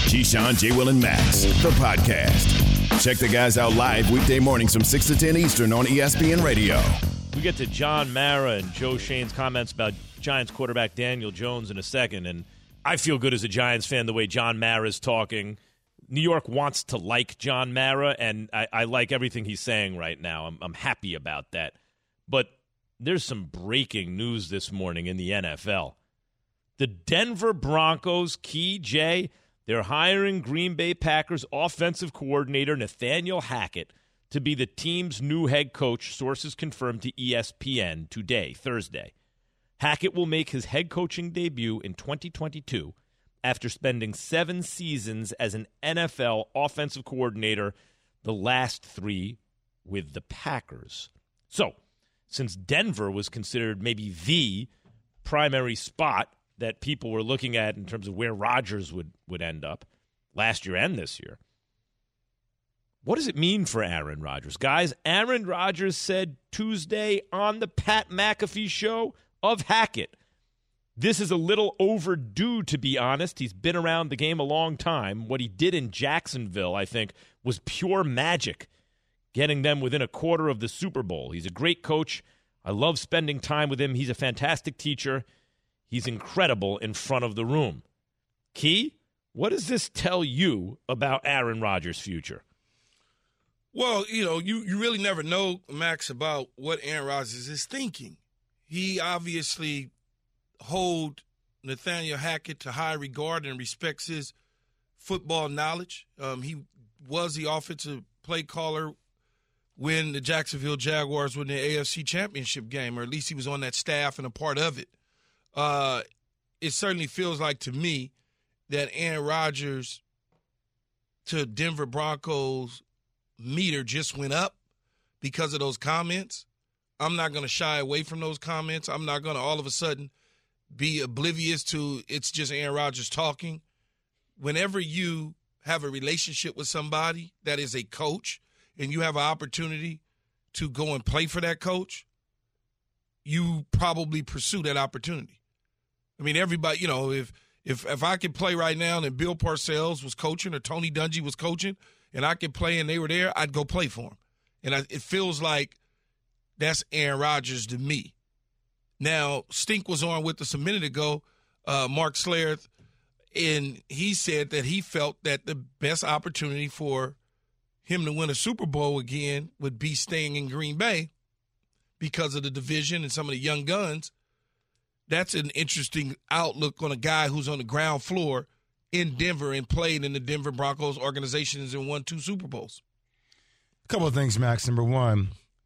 Keyshawn, J. Will, and Max, the podcast. Check the guys out live weekday mornings from 6 to 10 Eastern on ESPN Radio. We get to John Mara and Joe Shane's comments about Giants quarterback Daniel Jones in a second, and I feel good as a Giants fan the way John Mara is talking. New York wants to like John Mara, and I like everything he's saying right now. I'm happy about that. But there's some breaking news this morning in the NFL. The Denver Broncos, Key J, they're hiring Green Bay Packers offensive coordinator Nathaniel Hackett to be the team's new head coach, sources confirmed to ESPN today, Thursday. Hackett will make his head coaching debut in 2022 after spending 7 seasons as an NFL offensive coordinator, the last 3 with the Packers. So, since Denver was considered maybe the primary spot that people were looking at in terms of where Rodgers would end up last year and this year, what does it mean for Aaron Rodgers? Guys, Aaron Rodgers said Tuesday on the Pat McAfee show of Hackett, this is a little overdue, to be honest. He's been around the game a long time. What he did in Jacksonville, I think, was pure magic, getting them within a quarter of the Super Bowl. He's a great coach. I love spending time with him. He's a fantastic teacher. He's incredible in front of the room. Key, what does this tell you about Aaron Rodgers' future? Well, you really never know, Max, about what Aaron Rodgers is thinking. He obviously hold Nathaniel Hackett to high regard and respects his football knowledge. He was the offensive play caller when the Jacksonville Jaguars were in the AFC Championship game, or at least he was on that staff and a part of it. It certainly feels like to me that Aaron Rodgers to Denver Broncos meter just went up because of those comments. I'm not going to shy away from those comments. I'm not going to all of a sudden be oblivious to it's just Aaron Rodgers talking. Whenever you have a relationship with somebody that is a coach and you have an opportunity to go and play for that coach, you probably pursue that opportunity. I mean, everybody, if I could play right now and Bill Parcells was coaching or Tony Dungy was coaching and I could play and they were there, I'd go play for them. And it feels like that's Aaron Rodgers to me. Now, Stink was on with us a minute ago, Mark Schlereth, and he said that he felt that the best opportunity for him to win a Super Bowl again would be staying in Green Bay because of the division and some of the young guns. That's an interesting outlook on a guy who's on the ground floor in Denver and played in the Denver Broncos organizations and won 2 Super Bowls. A couple of things, Max. Number one,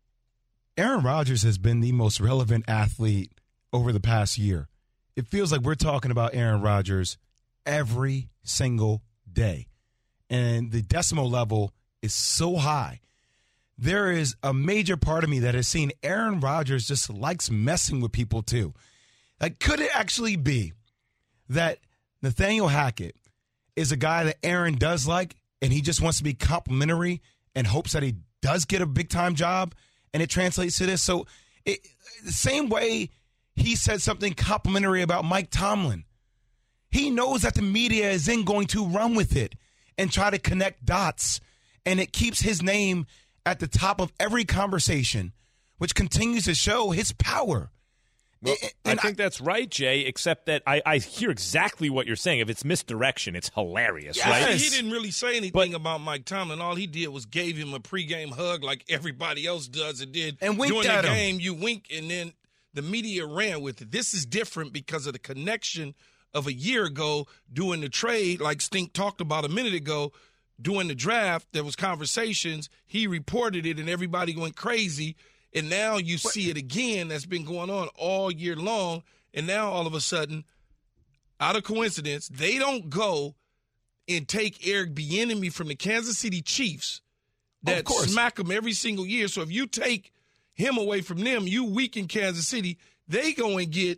Aaron Rodgers has been the most relevant athlete over the past year. It feels like we're talking about Aaron Rodgers every single day. And the decimal level is so high. There is a major part of me that has seen Aaron Rodgers just likes messing with people too. Like, could it actually be that Nathaniel Hackett is a guy that Aaron does like and he just wants to be complimentary and hopes that he does get a big-time job? And it translates to this. So the same way he said something complimentary about Mike Tomlin, he knows that the media isn't going to run with it and try to connect dots. And it keeps his name at the top of every conversation, which continues to show his power. Well, I think that's right, Jay, except that I hear exactly what you're saying. If it's misdirection, it's hilarious, yes. right? He didn't really say anything about Mike Tomlin. All he did was gave him a pregame hug like everybody else does and did. And winked during at the him. game, you wink, and then the media ran with it. This is different because of the connection of a year ago doing the trade, like Stink talked about a minute ago, during the draft. There was conversations. He reported it, and everybody went crazy. And now you see it again. That's been going on all year long. And now all of a sudden, out of coincidence, they don't go and take Eric Bieniemy from the Kansas City Chiefs that smack them every single year. So if you take him away from them, you weaken Kansas City. They go and get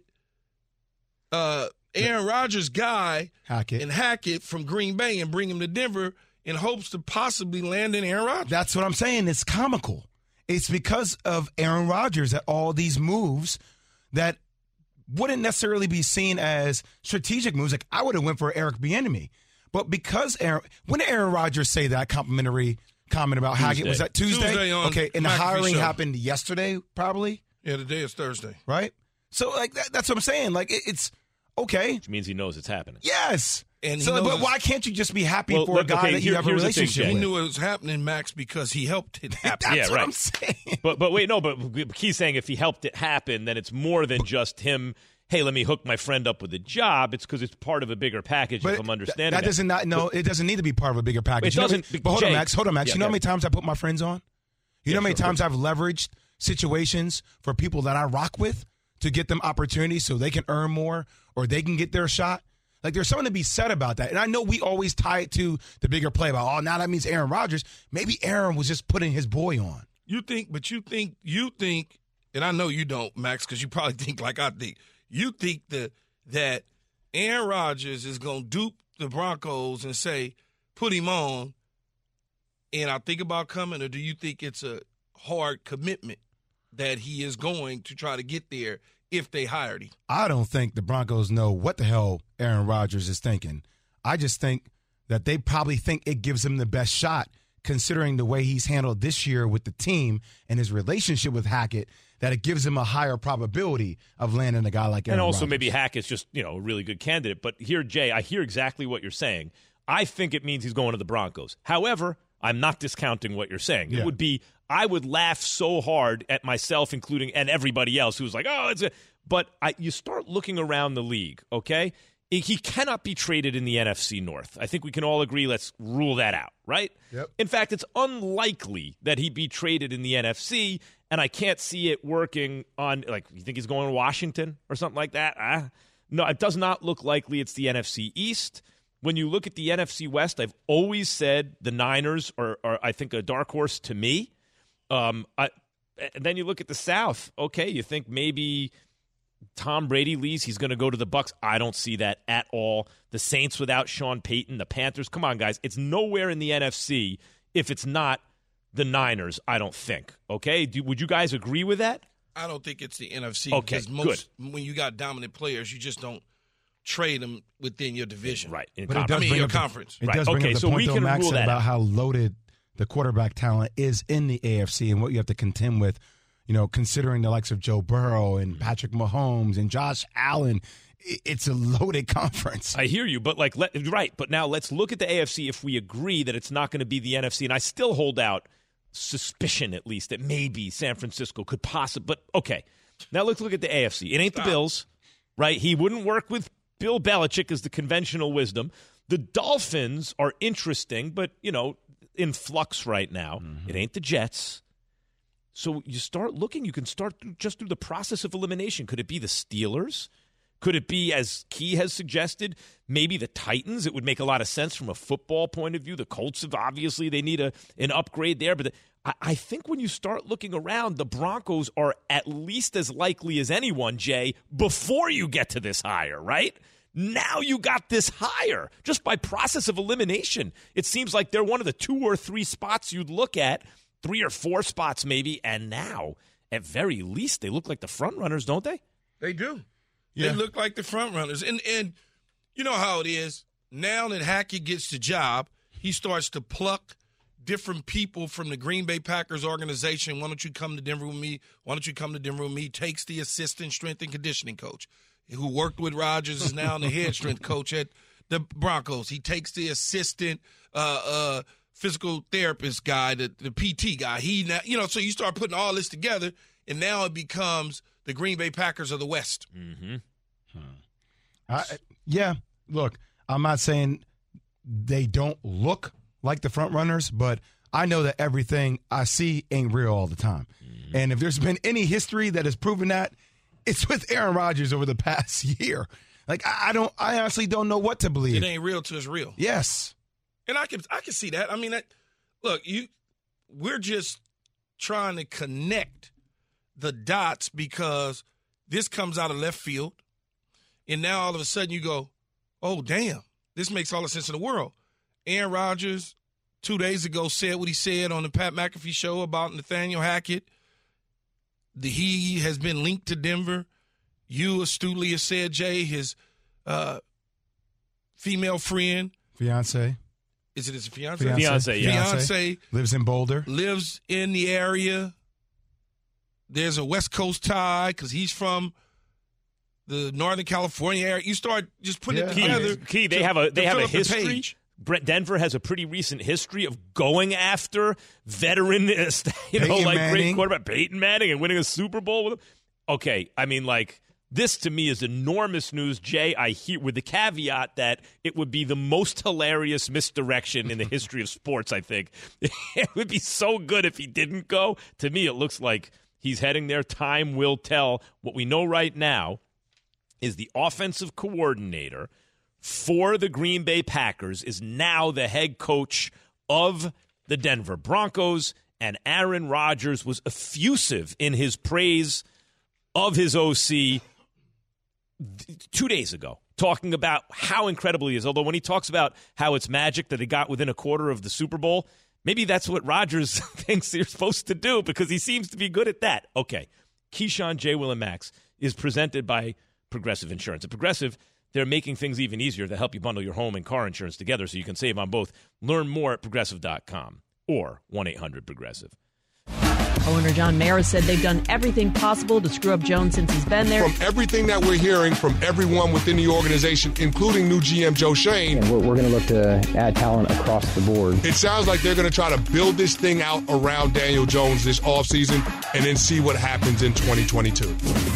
Aaron Rodgers' guy Hackett from Green Bay and bring him to Denver in hopes to possibly land in Aaron Rodgers. That's what I'm saying. It's comical. It's because of Aaron Rodgers that all these moves that wouldn't necessarily be seen as strategic moves. Like, I would have went for Eric Bieniemy. But because when did Aaron Rodgers say that complimentary comment about Hackett? Was that Tuesday? Okay, and the hiring happened yesterday, probably? Yeah, today is Thursday. Right? So, like, that's what I'm saying. Like, it's okay. Which means he knows it's happening. Yes. And so, but why can't you just be happy for a guy that you have a relationship with? He knew it was happening, Max, because he helped it happen. That's what I'm saying. But wait, no, but he's saying if he helped it happen, then it's more than just him, hey, let me hook my friend up with a job. It's because it's part of a bigger package, if I'm understanding that. It doesn't need to be part of a bigger package. It doesn't. But hold on, Max. Yeah, you know how many times I put my friends on? You know how many times I've leveraged situations for people that I rock with to get them opportunities so they can earn more or they can get their shot? Like, there's something to be said about that. And I know we always tie it to the bigger play about, now that means Aaron Rodgers. Maybe Aaron was just putting his boy on. You think, and I know you don't, Max, because you probably think like I think. You think that Aaron Rodgers is going to dupe the Broncos and say, put him on, and I think about coming, or do you think it's a hard commitment that he is going to try to get there if they hired him? I don't think the Broncos know what the hell Aaron Rodgers is thinking. I just think that they probably think it gives him the best shot, considering the way he's handled this year with the team and his relationship with Hackett, that it gives him a higher probability of landing a guy like Aaron And also Rodgers. maybe Hackett's just, a really good candidate. But here, Jay, I hear exactly what you're saying. I think it means he's going to the Broncos. However, I'm not discounting what you're saying. Yeah. It would be, I would laugh so hard at myself, including, and everybody else who's like, but you start looking around the league, okay? He cannot be traded in the NFC North. I think we can all agree, let's rule that out, right? Yep. In fact, it's unlikely that he be traded in the NFC, and I can't see it working on, you think he's going to Washington or something like that? No, it does not look likely. It's the NFC East. When you look at the NFC West, I've always said the Niners are I think, a dark horse to me. And then you look at the South. Okay, you think maybe Tom Brady leaves, he's going to go to the Bucs. I don't see that at all. The Saints without Sean Payton, the Panthers. Come on, guys. It's nowhere in the NFC if it's not the Niners, I don't think. Okay? Would you guys agree with that? I don't think it's the NFC. Okay, because when you got dominant players, you just don't trade them within your division. Right. Your conference. It does bring up the so point, we though, can Max, rule that about out. how loaded the quarterback talent is in the AFC and what you have to contend with, considering the likes of Joe Burrow and Patrick Mahomes and Josh Allen. It's a loaded conference. I hear you, but but now let's look at the AFC if we agree that it's not going to be the NFC, and I still hold out suspicion, at least, that maybe San Francisco could possibly. But okay, now let's look at the AFC. It ain't the Bills, right? He wouldn't work with Bill Belichick, is the conventional wisdom. The Dolphins are interesting, but in flux right now. Mm-hmm. It ain't the Jets. So you start looking. You can start just through the process of elimination. Could it be the Steelers? Could it be, as Key has suggested, maybe the Titans? It would make a lot of sense from a football point of view. The Colts have obviously, they need an upgrade there. But I think when you start looking around, the Broncos are at least as likely as anyone, Jay, before you get to this hire, right? Now you got this hire just by process of elimination. It seems like they're one of the 2 or 3 spots you'd look at, 3 or 4 spots maybe, and now, at very least, they look like the front runners, don't they? They do. Yeah. They look like the front runners. And you know how it is. Now that Hackett gets the job, he starts to pluck different people from the Green Bay Packers organization. Why don't you come to Denver with me? Why don't you come to Denver with me? Takes the assistant strength and conditioning coach who worked with Rodgers, is now the head strength coach at the Broncos. He takes the assistant physical therapist guy, the PT guy. So you start putting all this together, and now it becomes the Green Bay Packers of the West. Mm-hmm. Look, I'm not saying they don't look like the front runners, but I know that everything I see ain't real all the time. Mm-hmm. And if there's been any history that has proven that, it's with Aaron Rodgers over the past year. I honestly don't know what to believe. It ain't real till it's real. Yes. And I can see that. I mean, we're just trying to connect the dots because this comes out of left field, and now all of a sudden you go, oh, damn, this makes all the sense in the world. Aaron Rodgers 2 days ago said what he said on the Pat McAfee show about Nathaniel Hackett. He has been linked to Denver. You astutely have said, Jay, his female friend Fiance. Is it his fiance? Fiance, yeah. Fiance lives in Boulder. Lives in the area. There's a West Coast tie because he's from the Northern California area. You start just putting it together. Key, they have a history. Denver has a pretty recent history of going after veteran, great quarterback Peyton Manning and winning a Super Bowl with him. Okay, I mean, this to me is enormous news, Jay. I hear with the caveat that it would be the most hilarious misdirection in the history of sports, I think. It would be so good if he didn't go. To me, it looks like he's heading there. Time will tell. What we know right now is the offensive coordinator for the Green Bay Packers is now the head coach of the Denver Broncos, and Aaron Rodgers was effusive in his praise of his OC 2 days ago, talking about how incredible he is. Although when he talks about how it's magic that he got within a quarter of the Super Bowl, maybe that's what Rodgers thinks you're supposed to do because he seems to be good at that. Okay, Keyshawn, J. Will, and Max is presented by Progressive Insurance. At Progressive, they're making things even easier to help you bundle your home and car insurance together so you can save on both. Learn more at Progressive.com or 1-800-PROGRESSIVE. Owner John Mara said they've done everything possible to screw up Jones since he's been there. From everything that we're hearing from everyone within the organization, including new GM Joe Schoen. And we're going to look to add talent across the board. It sounds like they're going to try to build this thing out around Daniel Jones this offseason and then see what happens in 2022.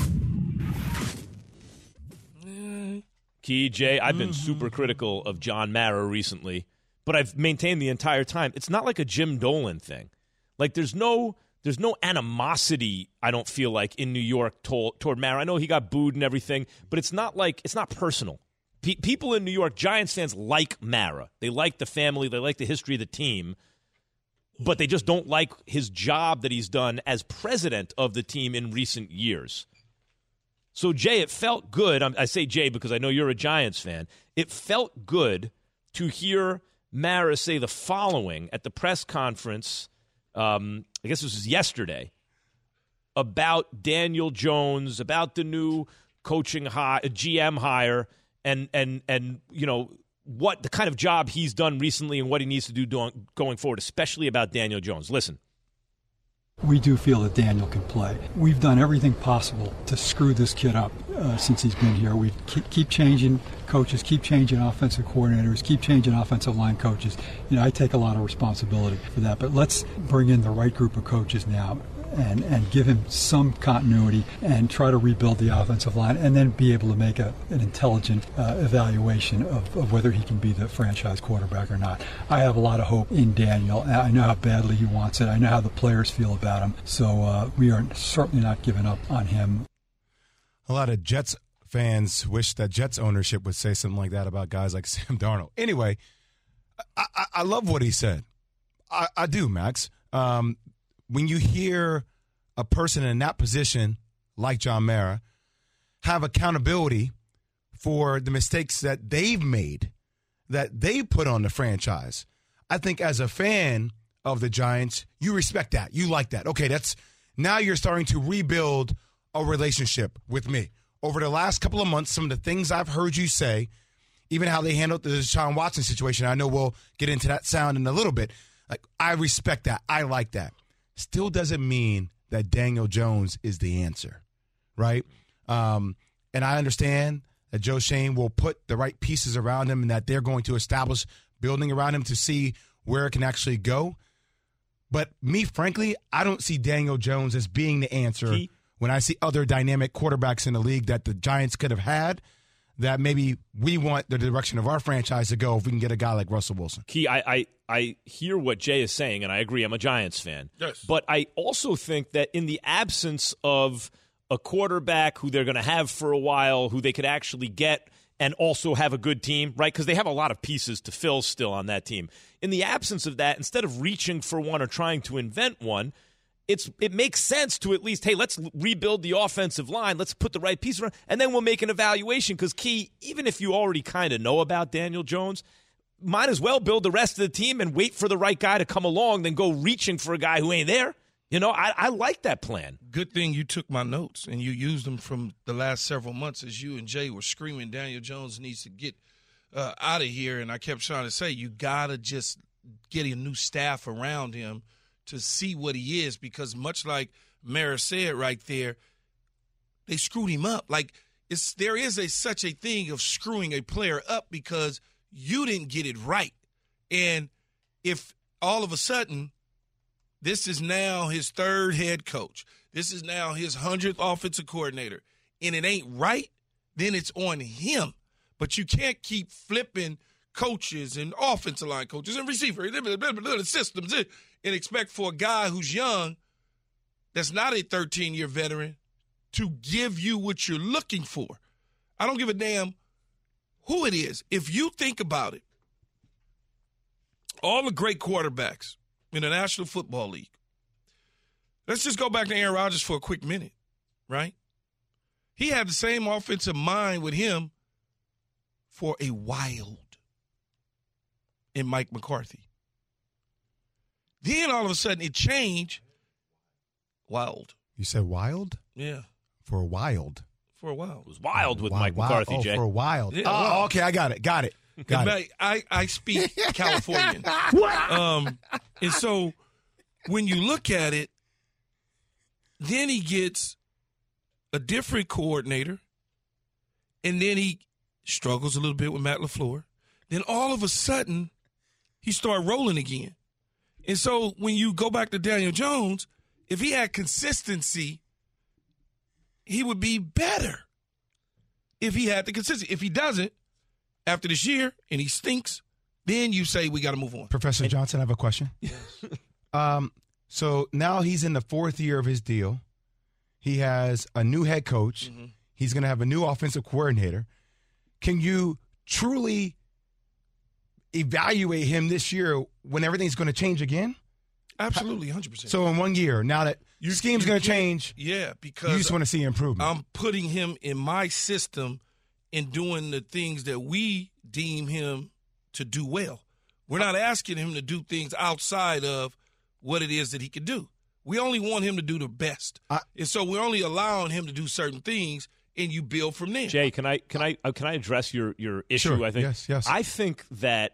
Key, Jay, I've been super critical of John Mara recently, but I've maintained the entire time. It's not like a Jim Dolan thing. There's no animosity, I don't feel like, in New York toward Mara. I know he got booed and everything, but it's not personal. People in New York, Giants fans, like Mara. They like the family. They like the history of the team, but they just don't like his job that he's done as president of the team in recent years. So, Jay, it felt good. I say Jay because I know you're a Giants fan. It felt good to hear Mara say the following at the press conference, I guess this was yesterday, about Daniel Jones, about the new coaching GM hire, and what the kind of job he's done recently and what he needs to do going forward, especially about Daniel Jones. Listen. We do feel that Daniel can play. We've done everything possible to screw this kid up since he's been here. We keep changing coaches, keep changing offensive coordinators, keep changing offensive line coaches. I take a lot of responsibility for that. But let's bring in the right group of coaches now and give him some continuity and try to rebuild the offensive line and then be able to make an intelligent evaluation of whether he can be the franchise quarterback or not. I have a lot of hope in Daniel. I know how badly he wants it. I know how the players feel about him. So we are certainly not giving up on him. A lot of Jets fans wish that Jets ownership would say something like that about guys like Sam Darnold. Anyway, I love what he said. I do, Max. When you hear a person in that position, like John Mara, have accountability for the mistakes that they've made, that they put on the franchise, I think as a fan of the Giants, you respect that. You like that. Okay, now you're starting to rebuild a relationship with me. Over the last couple of months, some of the things I've heard you say, even how they handled the Deshaun Watson situation, I know we'll get into that sound in a little bit. I respect that. I like that. Still doesn't mean that Daniel Jones is the answer, right? And I understand that Joe Schoen will put the right pieces around him and that they're going to establish building around him to see where it can actually go. But me, frankly, I don't see Daniel Jones as being the answer when I see other dynamic quarterbacks in the league that the Giants could have had, that maybe we want the direction of our franchise to go if we can get a guy like Russell Wilson. Key, I hear what Jay is saying, and I agree. I'm a Giants fan. Yes. But I also think that in the absence of a quarterback who they're going to have for a while, who they could actually get and also have a good team, right? Because they have a lot of pieces to fill still on that team. In the absence of that, instead of reaching for one or trying to invent one, it makes sense to at least, hey, let's rebuild the offensive line. Let's put the right piece around, and then we'll make an evaluation. Because, Key, even if you already kind of know about Daniel Jones, might as well build the rest of the team and wait for the right guy to come along than go reaching for a guy who ain't there. I like that plan. Good thing you took my notes and you used them from the last several months as you and Jay were screaming Daniel Jones needs to get out of here, and I kept trying to say, you got to just get a new staff around him to see what he is, because much like Mara said right there, they screwed him up. Like, there is such a thing of screwing a player up because you didn't get it right. And if all of a sudden this is now his third head coach, this is now his 100th offensive coordinator, and it ain't right, then it's on him. But you can't keep flipping coaches and offensive line coaches and receivers, systems, and expect for a guy who's young, that's not a 13-year veteran, to give you what you're looking for. I don't give a damn who it is. If you think about it, all the great quarterbacks in the National Football League, let's just go back to Aaron Rodgers for a quick minute, right? He had the same offensive mind with him for a while in Mike McCarthy. Then all of a sudden it changed. Wild. You said wild? Yeah. For a wild. For a while. It was wild with Mike McCarthy, Jay. For a wild. Yeah, oh, okay, I got it. I speak Californian. And so when you look at it, then he gets a different coordinator, and then he struggles a little bit with Matt LaFleur. Then all of a sudden, he started rolling again. And so when you go back to Daniel Jones, if he had consistency, he would be better if he had the consistency. If he doesn't, after this year, and he stinks, then you say we got to move on. Professor Johnson, I have a question. So now he's in the fourth year of his deal. He has a new head coach. Mm-hmm. He's going to have a new offensive coordinator. Can you truly evaluate him this year when everything's going to change again? Absolutely, 100%. So in 1 year, now that your scheme's going to change, because you just want to see improvement. I'm putting him in my system and doing the things that we deem him to do well. We're not asking him to do things outside of what it is that he can do. We only want him to do the best. And so we're only allowing him to do certain things, and you build from there. Jay, can I address your issue? Sure. I think Yes. I think that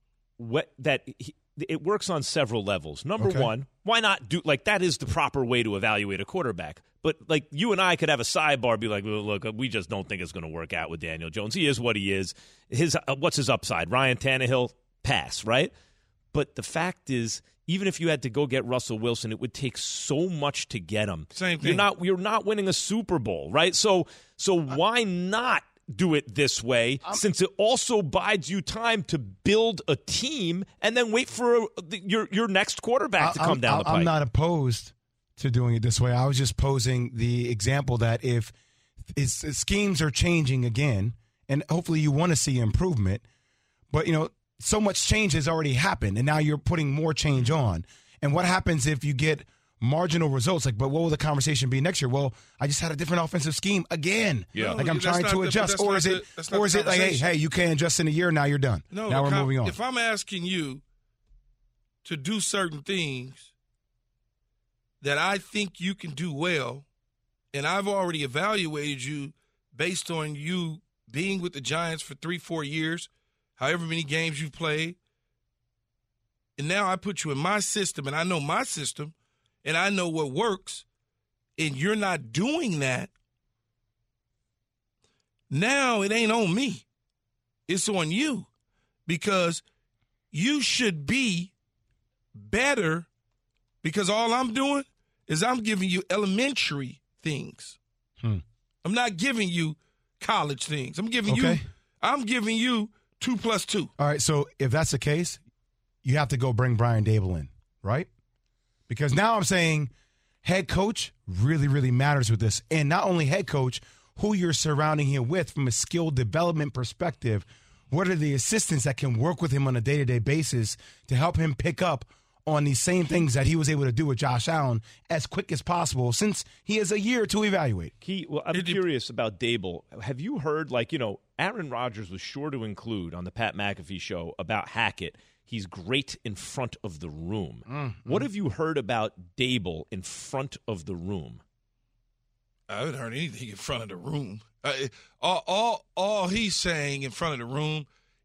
it works on several levels. Number one, why not do that is the proper way to evaluate a quarterback. But you and I could have a sidebar, be like, look, we just don't think it's going to work out with Daniel Jones. He is what he is. What's his upside? Ryan Tannehill, pass, right? But the fact is, even if you had to go get Russell Wilson, it would take so much to get him. Same thing. You're not winning a Super Bowl, right? So why not do it this way, since it also buys you time to build a team and then wait for your next quarterback to come down the pike? I'm not opposed to doing it this way. I was just posing the example that if schemes are changing again, and hopefully you want to see improvement, but so much change has already happened, and now you're putting more change on. And what happens if you get marginal results? But what will the conversation be next year? Well, I just had a different offensive scheme again. Yeah. I'm trying to adjust. Or is it like, hey, you can't adjust in a year, now you're done. No, now we're moving on. If I'm asking you to do certain things that I think you can do well, and I've already evaluated you based on you being with the Giants for 3-4 years, however many games you've played, and now I put you in my system, and I know my system, and I know what works, and you're not doing that, now it ain't on me. It's on you, because you should be better, because all I'm doing is I'm giving you elementary things. I'm not giving you college things. I'm giving you 2 + 2. All right, so if that's the case, you have to go bring Brian Daboll in, right? Because now I'm saying head coach really, really matters with this. And not only head coach, who you're surrounding him with from a skill development perspective. What are the assistants that can work with him on a day-to-day basis to help him pick up on these same things that he was able to do with Josh Allen as quick as possible, since he has a year to evaluate? I'm curious about Daboll. Have you heard, Aaron Rodgers was sure to include on the Pat McAfee show about Hackett, he's great in front of the room. What have you heard about Daboll in front of the room? I haven't heard anything in front of the room. All he's saying in front of the room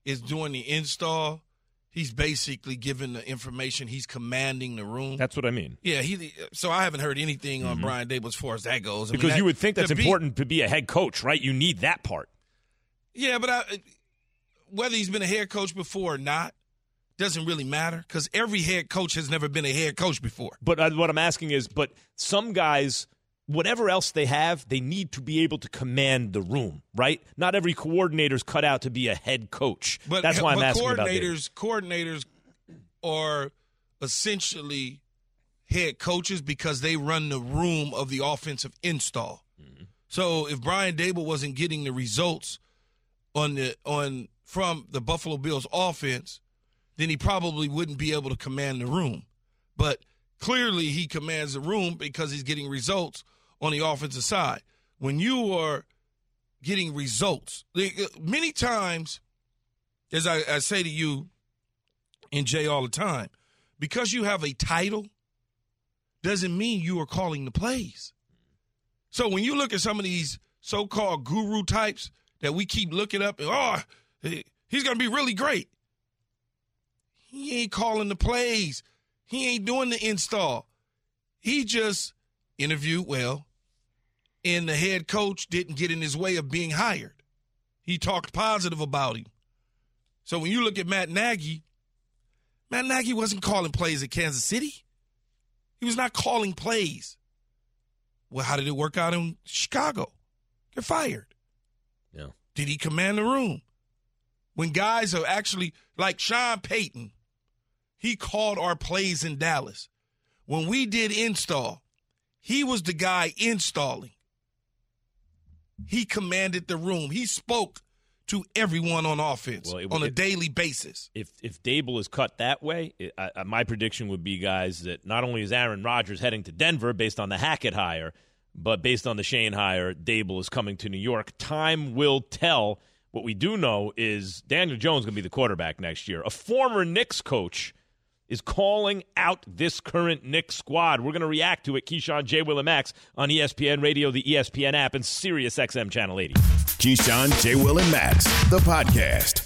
is doing the install, he's basically giving the information. He's commanding the room. That's what I mean. Yeah, so I haven't heard anything on Brian Daboll as far as that goes. Because you would think that's important to be a head coach, right? You need that part. Yeah, but whether he's been a head coach before or not doesn't really matter because every head coach has never been a head coach before. But what I'm asking is, but some guys, whatever else they have, they need to be able to command the room, right? Not every coordinator's cut out to be a head coach. But that's why I'm asking about coordinators are essentially head coaches because they run the room of the offensive install. Mm-hmm. So if Brian Daboll wasn't getting the results from the Buffalo Bills offense, then he probably wouldn't be able to command the room. But clearly he commands the room because he's getting results on the offensive side. When you are getting results, many times, as I say to you and Jay all the time, because you have a title doesn't mean you are calling the plays. So when you look at some of these so-called guru types that we keep looking up and, he's going to be really great. He ain't calling the plays. He ain't doing the install. He just interviewed well, and the head coach didn't get in his way of being hired. He talked positive about him. So when you look at Matt Nagy wasn't calling plays at Kansas City. He was not calling plays. Well, how did it work out in Chicago? They're fired. Yeah. Did he command the room? When guys are actually, like Sean Payton, he called our plays in Dallas. When we did install, he was the guy installing. He commanded the room. He spoke to everyone on offense on a daily basis. If Daboll is cut that way, my prediction would be, guys, that not only is Aaron Rodgers heading to Denver based on the Hackett hire, but based on the Shane hire, Daboll is coming to New York. Time will tell. What we do know is Daniel Jones is going to be the quarterback next year. A former Knicks coach is calling out this current Knicks squad. We're going to react to it. Keyshawn, J. Will, and Max on ESPN Radio, the ESPN app, and Sirius XM Channel 80. Keyshawn, J. Will, and Max, the podcast.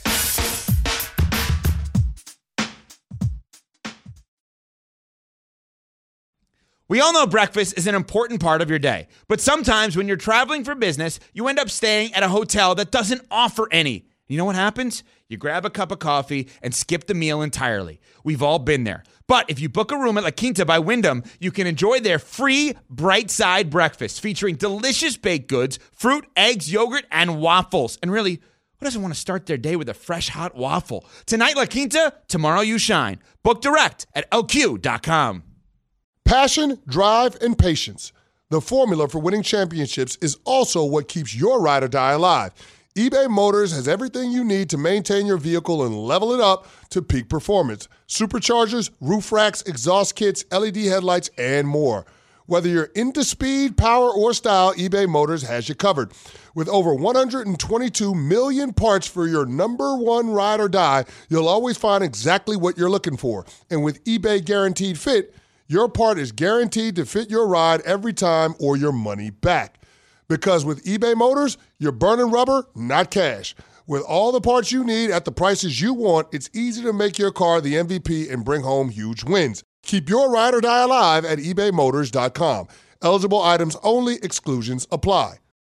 We all know breakfast is an important part of your day, but sometimes when you're traveling for business, you end up staying at a hotel that doesn't offer any. You know what happens? You grab a cup of coffee and skip the meal entirely. We've all been there. But if you book a room at La Quinta by Wyndham, you can enjoy their free Bright Side breakfast featuring delicious baked goods, fruit, eggs, yogurt, and waffles. And really, who doesn't want to start their day with a fresh, hot waffle? Tonight, La Quinta, tomorrow you shine. Book direct at LQ.com. Passion, drive, and patience. The formula for winning championships is also what keeps your ride or die alive. eBay Motors has everything you need to maintain your vehicle and level it up to peak performance. Superchargers, roof racks, exhaust kits, LED headlights, and more. Whether you're into speed, power, or style, eBay Motors has you covered. With over 122 million parts for your number one ride or die, you'll always find exactly what you're looking for. And with eBay Guaranteed Fit, your part is guaranteed to fit your ride every time or your money back. Because with eBay Motors, you're burning rubber, not cash. With all the parts you need at the prices you want, it's easy to make your car the MVP and bring home huge wins. Keep your ride or die alive at ebaymotors.com. Eligible items only. Exclusions apply.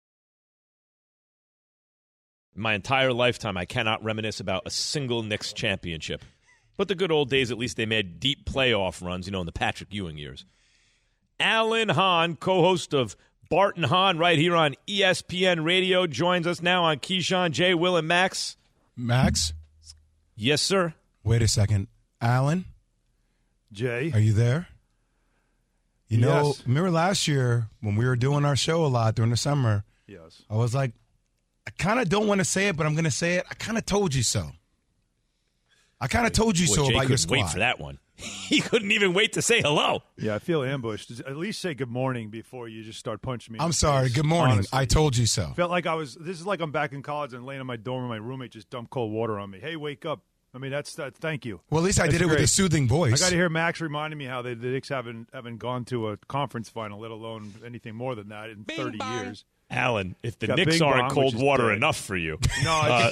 My entire lifetime, I cannot reminisce about a single Knicks championship. But the good old days, at least they made deep playoff runs, in the Patrick Ewing years. Alan Hahn, co-host of Bart and Hahn right here on ESPN Radio, joins us now on Keyshawn, J. Will, and Max. Max? Yes, sir. Wait a second. Alan? Jay? Are you there? You know, remember last year when we were doing our show a lot during the summer? Yes. I was like, I kind of don't want to say it, but I'm going to say it. I kind of told you so. I kind of told you so Jay about your squad. Wait for that one. He couldn't even wait to say hello. Yeah, I feel ambushed. At least say good morning before you just start punching me. I'm sorry. Good morning. Honestly. I told you so. Felt like this is like I'm back in college and laying in my dorm and my roommate just dumped cold water on me. Hey, wake up. I mean, that's thank you. Well, at least I did it with a soothing voice. I got to hear Max reminding me how the Knicks haven't gone to a conference final, let alone anything more than that in 30 years. Alan, if the Got Knicks Bing aren't Bong, cold which is water dead. enough for you. No,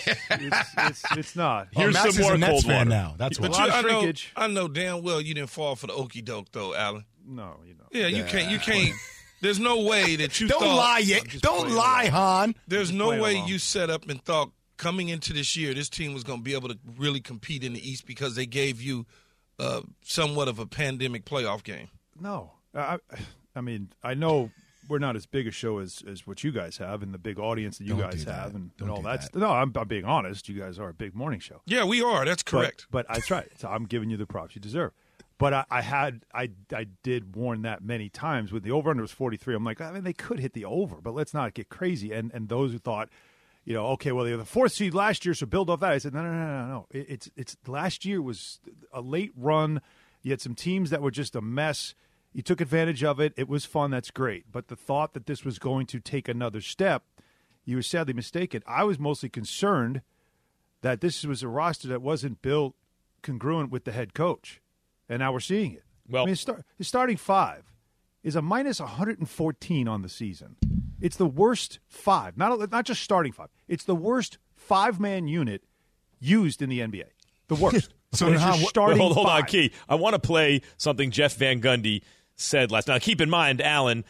it's not. Here's Max some more is a Nets cold fan water. now. That's But why. I know damn well you didn't fall for the okie doke though, Alan. No, you know. Yeah, you can't. There's no way that you Don't thought. lie yet. Don't lie, Han. There's no playing way along. you set up and thought coming into this year this team was going to be able to really compete in the East because they gave you somewhat of a pandemic playoff game. No. I mean, I know we're not as big a show as what you guys have and the big audience that you Don't guys do that. have and Don't all do that. that. No, I'm being honest. You guys are a big morning show. Yeah, we are. That's correct. But that's right. So I'm giving you the props you deserve. But I did warn that many times. With the over-under was 43. I'm like, I mean, they could hit the over, but let's not get crazy. And those who thought, you know, okay, well, they were the fourth seed last year, so build off that. I said, no. It's last year was a late run. You had some teams that were just a mess. You took advantage of it. It was fun. That's great. But the thought that this was going to take another step, you were sadly mistaken. I was mostly concerned that this was a roster that wasn't built congruent with the head coach. And now we're seeing it. Well, I mean, the starting five is a minus 114 on the season. It's the worst five, not just starting five. It's the worst five-man unit used in the NBA. The worst. So And it's now your what- starting hold on, five. Key. I want to play something Jeff Van Gundy said last night. Now, keep in mind, Alan,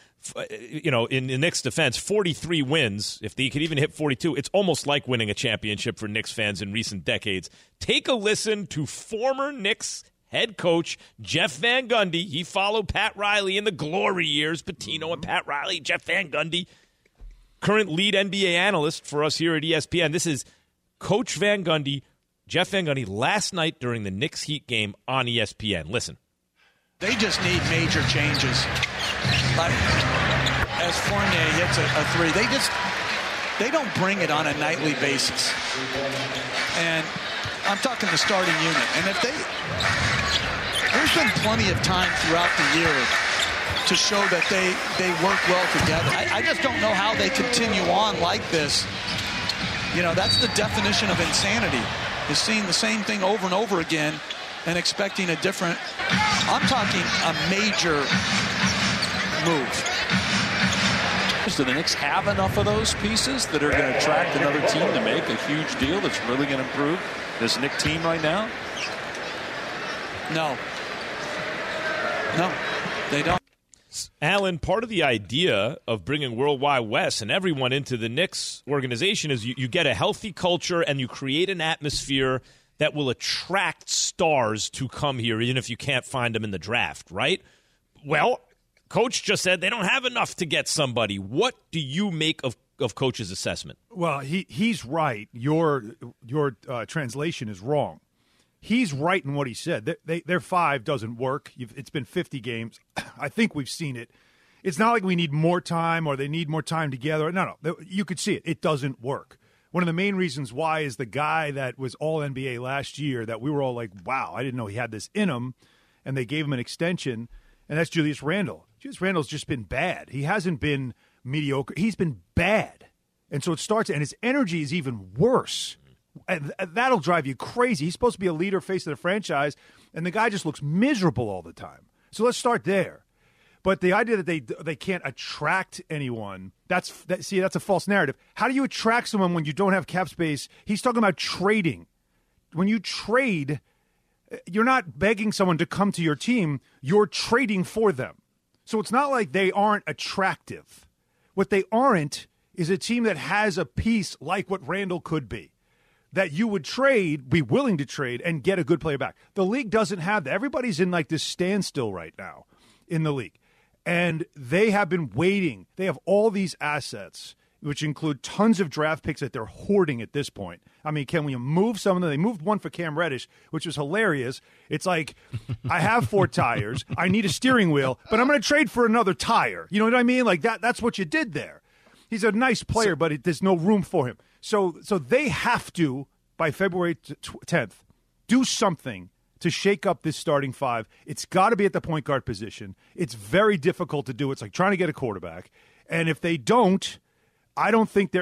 in the Knicks' defense, 43 wins. If they could even hit 42, it's almost like winning a championship for Knicks fans in recent decades. Take a listen to former Knicks head coach Jeff Van Gundy. He followed Pat Riley in the glory years. Pitino and Pat Riley, Jeff Van Gundy, current lead NBA analyst for us here at ESPN. This is Coach Van Gundy, Jeff Van Gundy, last night during the Knicks Heat game on ESPN. Listen. They just need major changes. Like as Fournier hits a three, they don't bring it on a nightly basis. And I'm talking the starting unit. And if there's been plenty of time throughout the year to show that they work well together. I just don't know how they continue on like this. You know, that's the definition of insanity, is seeing the same thing over and over again and expecting a different, I'm talking a major move. Do the Knicks have enough of those pieces that are going to attract another team to make a huge deal that's really going to improve this Knicks team right now? No, they don't. Alan, part of the idea of bringing Worldwide West and everyone into the Knicks organization is you get a healthy culture and you create an atmosphere that will attract stars to come here, even if you can't find them in the draft, right? Well, Coach just said they don't have enough to get somebody. What do you make of Coach's assessment? Well, he's right. Your translation is wrong. He's right in what he said. Their five doesn't work. It's been 50 games. I think we've seen it. It's not like we need more time or they need more time together. No. You could see it. It doesn't work. One of the main reasons why is the guy that was All-NBA last year that we were all like, wow, I didn't know he had this in him, and they gave him an extension, and that's Julius Randle. Julius Randle's just been bad. He hasn't been mediocre. He's been bad. And so it starts, and his energy is even worse. And that'll drive you crazy. He's supposed to be a leader, face of the franchise, and the guy just looks miserable all the time. So let's start there. But the idea that they can't attract anyone, that's a false narrative. How do you attract someone when you don't have cap space? He's talking about trading. When you trade, you're not begging someone to come to your team. You're trading for them. So it's not like they aren't attractive. What they aren't is a team that has a piece like what Randall could be, that you would be willing to trade, and get a good player back. The league doesn't have that. Everybody's in like this standstill right now in the league. And they have been waiting. They have all these assets, which include tons of draft picks that they're hoarding at this point. I mean, can we move some of them? They moved one for Cam Reddish, which was hilarious. It's like, I have 4 tires. I need a steering wheel, but I'm going to trade for another tire. You know what I mean? Like that's what you did there. He's a nice player, but there's no room for him. So they have to, by February 10th, do something to shake up this starting five. It's got to be at the point guard position. It's very difficult to do. It's like trying to get a quarterback. And if they don't, I don't think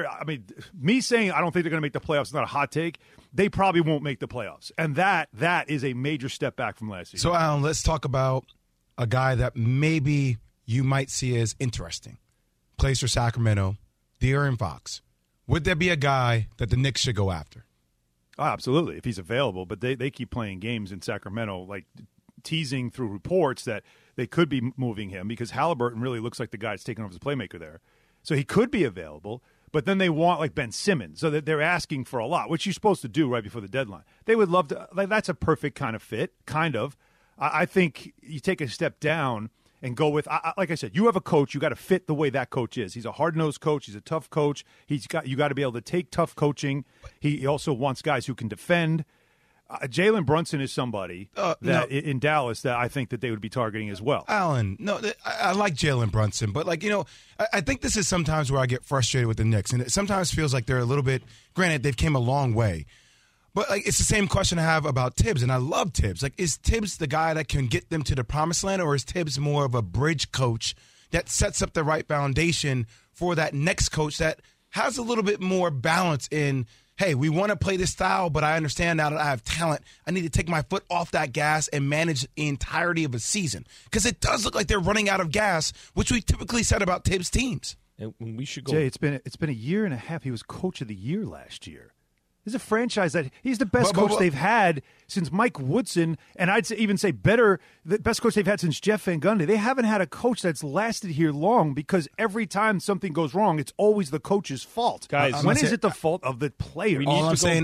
me saying I don't think they're going to make the playoffs is not a hot take. They probably won't make the playoffs. And that is a major step back from last season. So, Alan, let's talk about a guy that maybe you might see as interesting. Plays for Sacramento, De'Aaron Fox, would there be a guy that the Knicks should go after? Oh, absolutely, if he's available. But they keep playing games in Sacramento, like teasing through reports that they could be moving him because Halliburton really looks like the guy that's taking over as a playmaker there. So he could be available, but then they want like Ben Simmons. So that they're asking for a lot, which you're supposed to do right before the deadline. They would love to. Like, that's a perfect kind of fit, kind of. I think you take a step down and go with, like I said, you have a coach. You got to fit the way that coach is. He's a hard-nosed coach. He's a tough coach. You got to be able to take tough coaching. He also wants guys who can defend. Jalen Brunson is somebody in Dallas that I think that they would be targeting as well. Alan, no, I like Jalen Brunson, but I think this is sometimes where I get frustrated with the Knicks, and it sometimes feels like they're a little bit. Granted, they've came a long way, but it's the same question I have about Tibbs, and I love Tibbs. Is Tibbs the guy that can get them to the promised land, or is Tibbs more of a bridge coach that sets up the right foundation for that next coach that has a little bit more balance in? Hey, we want to play this style, but I understand now that I have talent. I need to take my foot off that gas and manage the entirety of a season. Because it does look like they're running out of gas, which we typically said about Tibbs teams. And we should go. Jay, it's been a year and a half. He was coach of the year last year. This is a franchise that he's the best coach they've had since Mike Woodson, and I'd even say the best coach they've had since Jeff Van Gundy. They haven't had a coach that's lasted here long because every time something goes wrong, it's always the coach's fault. Guys, when is it the fault of the player? All I'm saying,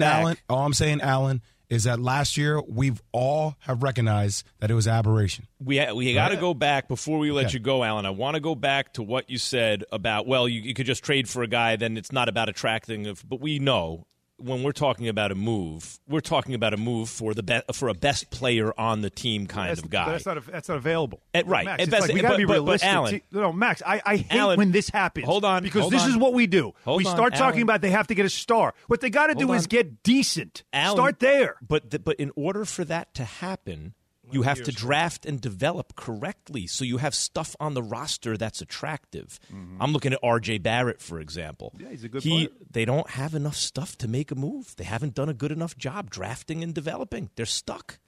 Alan, is that last year we've all have recognized that it was aberration. We got to go back before we let you go, Alan. I want to go back to what you said about, well, you could just trade for a guy, then it's not about attracting. But we know when we're talking about a move, we're talking about a move for a best player on the team kind of guy. That's not available. Right. Max, we got to be realistic. Alan, no, Max, I hate when this happens. Hold on. Because this is what we do. We start talking about they have to get a star. What they got to do is get decent. Alan, start there. But in order for that to happen, you have to draft and develop correctly so you have stuff on the roster that's attractive. Mm-hmm. I'm looking at R.J. Barrett, for example. Yeah, he's a good player. They don't have enough stuff to make a move. They haven't done a good enough job drafting and developing. They're stuck.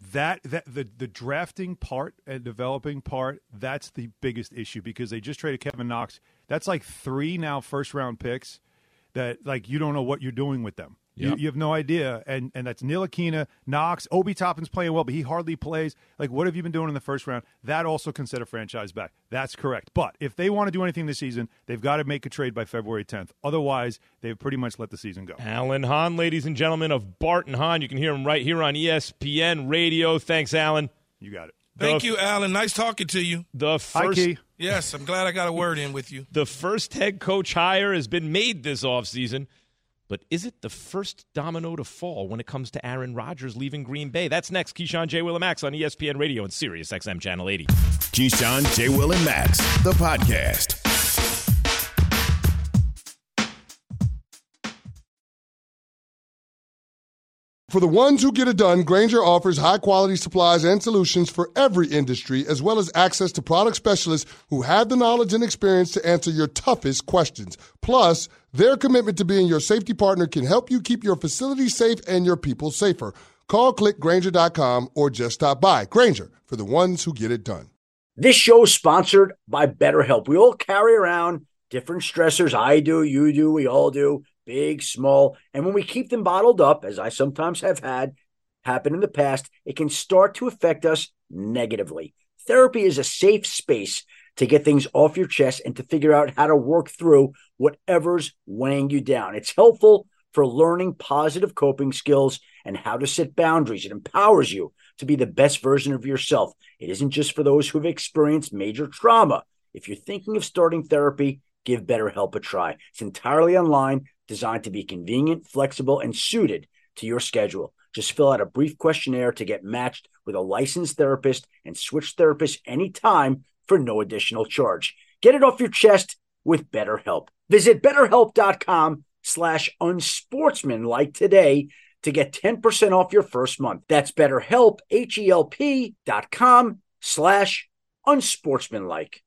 The drafting part and developing part, that's the biggest issue because they just traded Kevin Knox. That's like 3 now first-round picks that you don't know what you're doing with them. Yep. You have no idea, and that's Ntilikina, Knox, Obi Toppin's playing well, but he hardly plays. What have you been doing in the first round? That also can set a franchise back. That's correct. But if they want to do anything this season, they've got to make a trade by February 10th. Otherwise, they've pretty much let the season go. Alan Hahn, ladies and gentlemen, of Bart and Hahn. You can hear him right here on ESPN Radio. Thanks, Alan. You got it. Thank you, Alan. Nice talking to you. Hi, Key. Yes, I'm glad I got a word in with you. The first head coach hire has been made this offseason. But is it the first domino to fall when it comes to Aaron Rodgers leaving Green Bay? That's next. Keyshawn, J. Will, and Max on ESPN Radio and Sirius XM Channel 80. Keyshawn, J. Will, and Max, the podcast. For the ones who get it done, Grainger offers high-quality supplies and solutions for every industry, as well as access to product specialists who have the knowledge and experience to answer your toughest questions. Plus, their commitment to being your safety partner can help you keep your facility safe and your people safer. Call, click Grainger.com, or just stop by. Grainger, for the ones who get it done. This show is sponsored by BetterHelp. We all carry around different stressors. I do, you do, we all do. Big, small, and when we keep them bottled up, as I sometimes have had happen in the past, it can start to affect us negatively. Therapy is a safe space to get things off your chest and to figure out how to work through whatever's weighing you down. It's helpful for learning positive coping skills and how to set boundaries. It empowers you to be the best version of yourself. It isn't just for those who've experienced major trauma. If you're thinking of starting therapy, give BetterHelp a try. It's entirely online, designed to be convenient, flexible, and suited to your schedule. Just fill out a brief questionnaire to get matched with a licensed therapist and switch therapists anytime for no additional charge. Get it off your chest with BetterHelp. Visit BetterHelp.com/unsportsmanlike today to get 10% off your first month. That's BetterHelp, HELP.com/unsportsmanlike.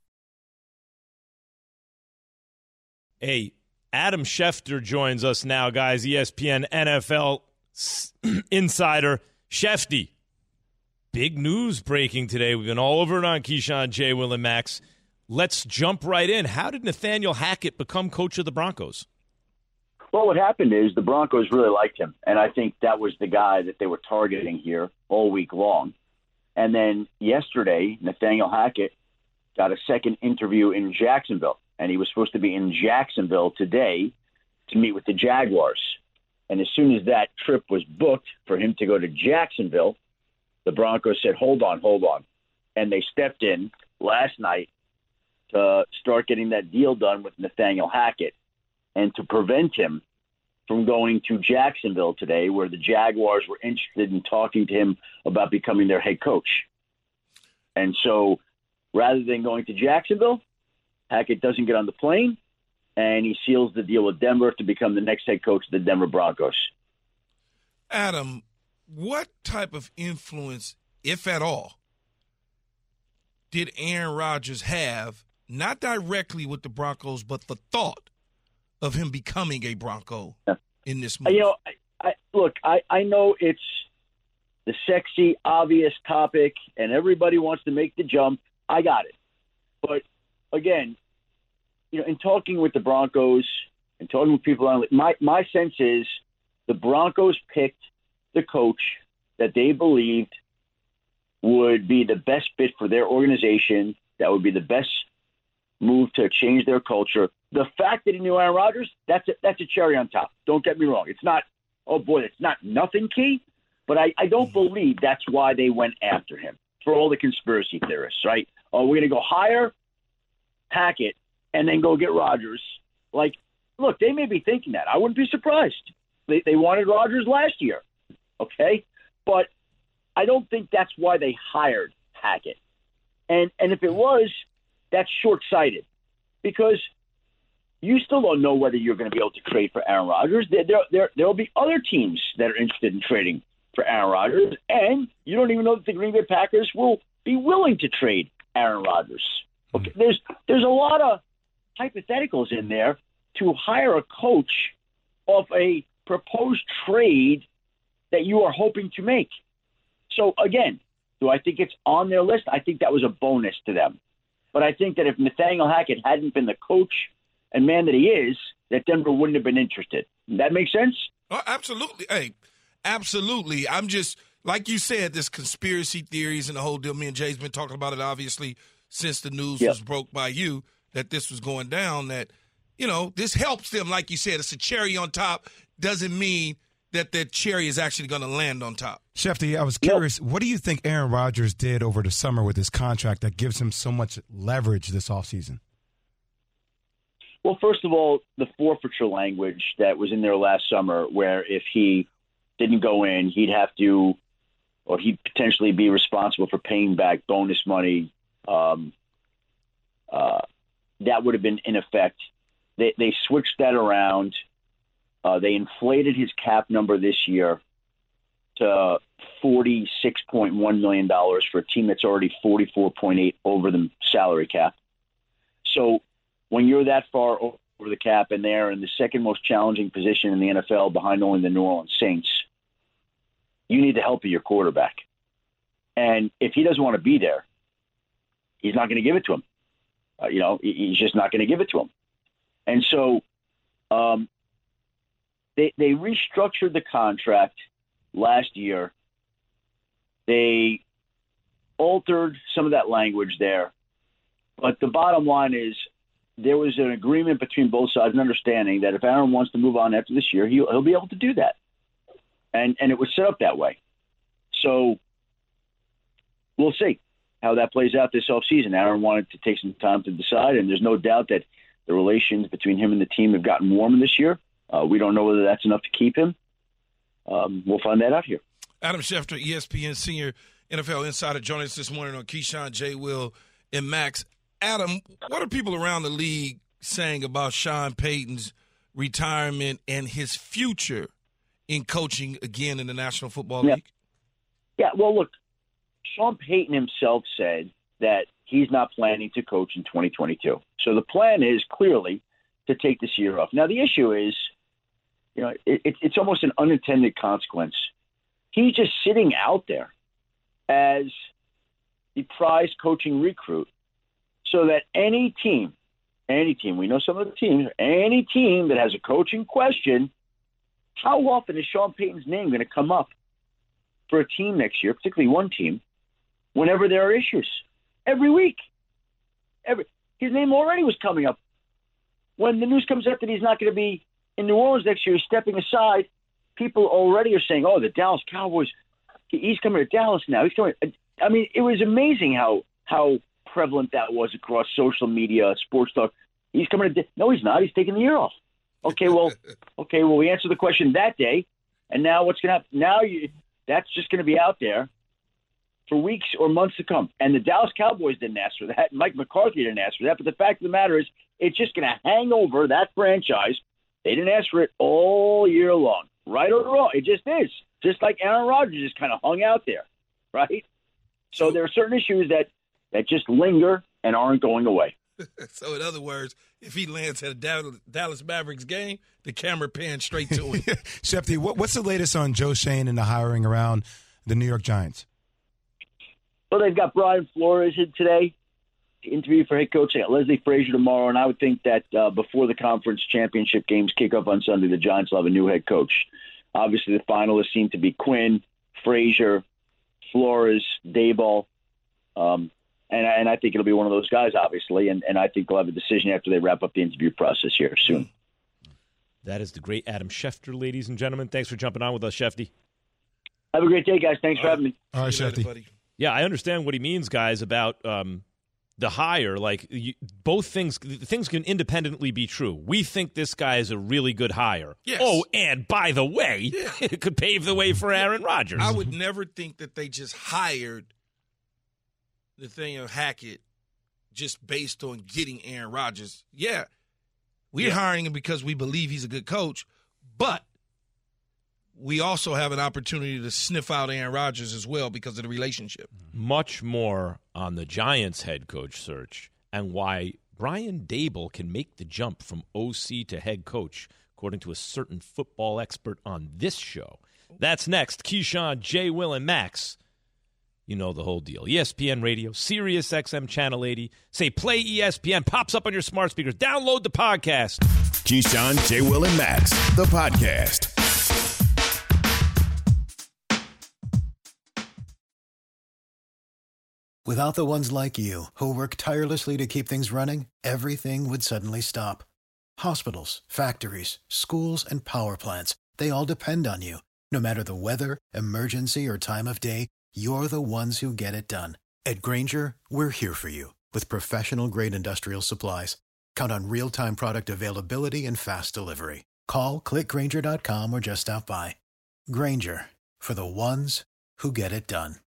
Hey, Adam Schefter joins us now, guys. ESPN NFL insider. Shefty, big news breaking today. We've been all over it on Keyshawn, J. Will, and Max. let's jump right in. How did Nathaniel Hackett become coach of the Broncos? Well, what happened is the Broncos really liked him, and I think that was the guy that they were targeting here all week long. And then yesterday, Nathaniel Hackett got a second interview in Jacksonville, and he was supposed to be in Jacksonville today to meet with the Jaguars. And as soon as that trip was booked for him to go to Jacksonville, the Broncos said, hold on. And they stepped in last night to start getting that deal done with Nathaniel Hackett and to prevent him from going to Jacksonville today, where the Jaguars were interested in talking to him about becoming their head coach. And so rather than going to Jacksonville, Hackett doesn't get on the plane, and he seals the deal with Denver to become the next head coach of the Denver Broncos. Adam, what type of influence, if at all, did Aaron Rodgers have, not directly with the Broncos, but the thought of him becoming a Bronco in this move? I know it's the sexy, obvious topic, and everybody wants to make the jump. I got it. But, again, in talking with the Broncos and talking with people on my sense is the Broncos picked the coach that they believed would be the best fit for their organization, that would be the best move to change their culture. The fact that he knew Aaron Rodgers, that's a cherry on top. Don't get me wrong. It's not, it's not nothing key, but I don't believe that's why they went after him, for all the conspiracy theorists, right? Oh, we're going to go hire Hackett and then go get Rodgers. Look, they may be thinking that. I wouldn't be surprised. They wanted Rodgers last year, okay? But I don't think that's why they hired Hackett. And if it was, that's short-sighted, because you still don't know whether you're going to be able to trade for Aaron Rodgers. There'll be other teams that are interested in trading for Aaron Rodgers, and you don't even know that the Green Bay Packers will be willing to trade Aaron Rodgers. Okay, there's a lot of hypotheticals in there to hire a coach off a proposed trade that you are hoping to make. So, again, do I think it's on their list? I think that was a bonus to them. But I think that if Nathaniel Hackett hadn't been the coach and man that he is, that Denver wouldn't have been interested. That makes sense? Oh, absolutely. Hey, absolutely. I'm just, like you said, this conspiracy theories and the whole deal. Me and Jay's been talking about it, obviously, since the news was broke by you that this was going down, that, this helps them. Like you said, it's a cherry on top. Doesn't mean that the cherry is actually going to land on top. Shefty, I was curious, what do you think Aaron Rodgers did over the summer with his contract that gives him so much leverage this offseason? Well, first of all, the forfeiture language that was in there last summer, where if he didn't go in, he'd have to, or he'd potentially be responsible for paying back bonus money. That would have been in effect. They switched that around. They inflated his cap number this year to $46.1 million for a team that's already 44.8 over the salary cap. So when you're that far over the cap and they're in the second most challenging position in the NFL behind only the New Orleans Saints, you need the help of your quarterback. And if he doesn't want to be there, he's not going to give it to him. He's just not going to give it to him. And so they restructured the contract last year. They altered some of that language there. But the bottom line is there was an agreement between both sides, an understanding that if Aaron wants to move on after this year, he'll be able to do that. And it was set up that way. So we'll see how that plays out this offseason. Aaron wanted to take some time to decide, and there's no doubt that the relations between him and the team have gotten warmer this year. We don't know whether that's enough to keep him. We'll find that out here. Adam Schefter, ESPN senior NFL insider, joining us this morning on Keyshawn, J. Will, and Max. Adam, what are people around the league saying about Sean Payton's retirement and his future in coaching again in the National Football League? Yeah, well, look, Sean Payton himself said that he's not planning to coach in 2022. So the plan is clearly to take this year off. Now, the issue is, it's almost an unintended consequence. He's just sitting out there as the prize coaching recruit. so that any team, we know some of the teams, any team that has a coaching question, how often is Sean Payton's name going to come up for a team next year, particularly one team, whenever there are issues? Every week. His name already was coming up. When the news comes out that he's not going to be in New Orleans next year, he's stepping aside, people already are saying, oh, the Dallas Cowboys, he's coming to Dallas now. He's coming. I mean, it was amazing how prevalent that was across social media, sports talk. He's coming to – no, he's not. He's taking the year off. Okay, well, we answered the question that day, and now what's going to happen? Now that's just going to be out there for weeks or months to come. And the Dallas Cowboys didn't ask for that. Mike McCarthy didn't ask for that. But the fact of the matter is it's just going to hang over that franchise. They didn't ask for it all year long, right or wrong. It just is. Just like Aaron Rodgers just kind of hung out there, right? So there are certain issues that just linger and aren't going away. So in other words, if he lands at a Dallas Mavericks game, the camera pans straight to him. Shefty, what's the latest on Joe Schoen and the hiring around the New York Giants? Well, they've got Brian Flores in today to interview for head coach. They got Leslie Frazier tomorrow, and I would think that before the conference championship games kick off on Sunday, the Giants will have a new head coach. Obviously, the finalists seem to be Quinn, Frazier, Flores, Daboll, and I think it'll be one of those guys, obviously, and I think they'll have a decision after they wrap up the interview process here soon. That is the great Adam Schefter, ladies and gentlemen. Thanks for jumping on with us, Shefty. Have a great day, guys. Thanks for having me. All right, Shefty. Yeah, I understand what he means, guys, about the hire. Like, both things can independently be true. We think this guy is a really good hire. Yes. Oh, and by the way, it could pave the way for Aaron Rodgers. I would never think that they just hired Nathaniel Hackett just based on getting Aaron Rodgers. Yeah, we're hiring him because we believe he's a good coach, but we also have an opportunity to sniff out Aaron Rodgers as well because of the relationship. Much more on the Giants head coach search and why Brian Daboll can make the jump from OC to head coach, according to a certain football expert on this show. That's next. Keyshawn, J. Will, and Max. You know the whole deal. ESPN Radio, Sirius XM Channel 80. Say play ESPN. Pops up on your smart speakers. Download the podcast. Keyshawn, J. Will, and Max, the podcast. Without the ones like you, who work tirelessly to keep things running, everything would suddenly stop. Hospitals, factories, schools, and power plants, they all depend on you. No matter the weather, emergency, or time of day, you're the ones who get it done. At Grainger, we're here for you with professional-grade industrial supplies. Count on real-time product availability and fast delivery. Call, click Grainger.com, or just stop by. Grainger, for the ones who get it done.